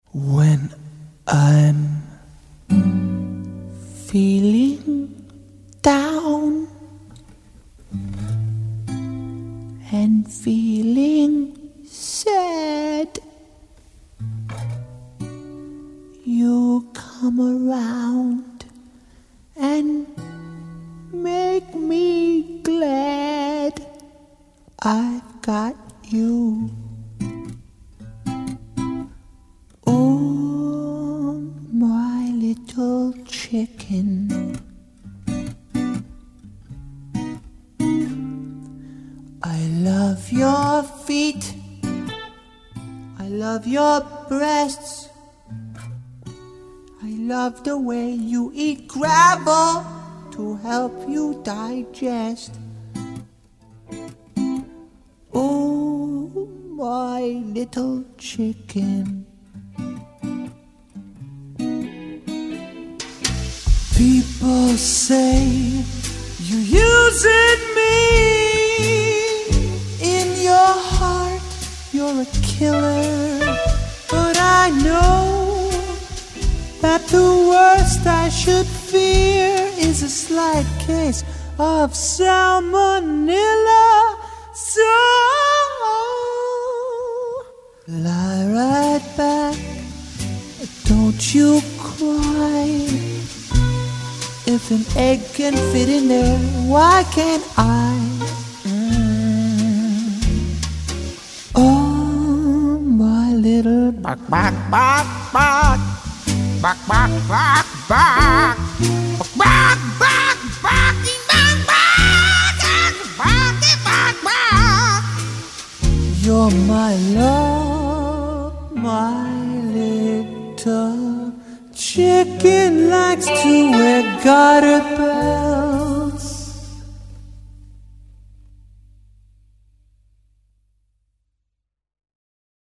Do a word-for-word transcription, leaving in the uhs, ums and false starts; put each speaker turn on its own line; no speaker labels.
When I'm feeling down and feeling sad, you come around and make me glad. I've got you. Oh, my little chicken, I love your feet, I love your breasts, I love the way you eat gravel to help you digest. Oh, my little chicken. People say you're using me. In your heart, you're a killer. But I know that the worst I should fear is a slight case of salmonella. So lie right back, don't you cry. If an egg can fit in there, why can't I? Mm. Oh, my little
Bark, bark, bark, bark. Bark, bark, bark, bark. Bark, bark, bark, bark, bark. Bark, bark, bark.
You're my love, my little chicken likes to wear garter bells.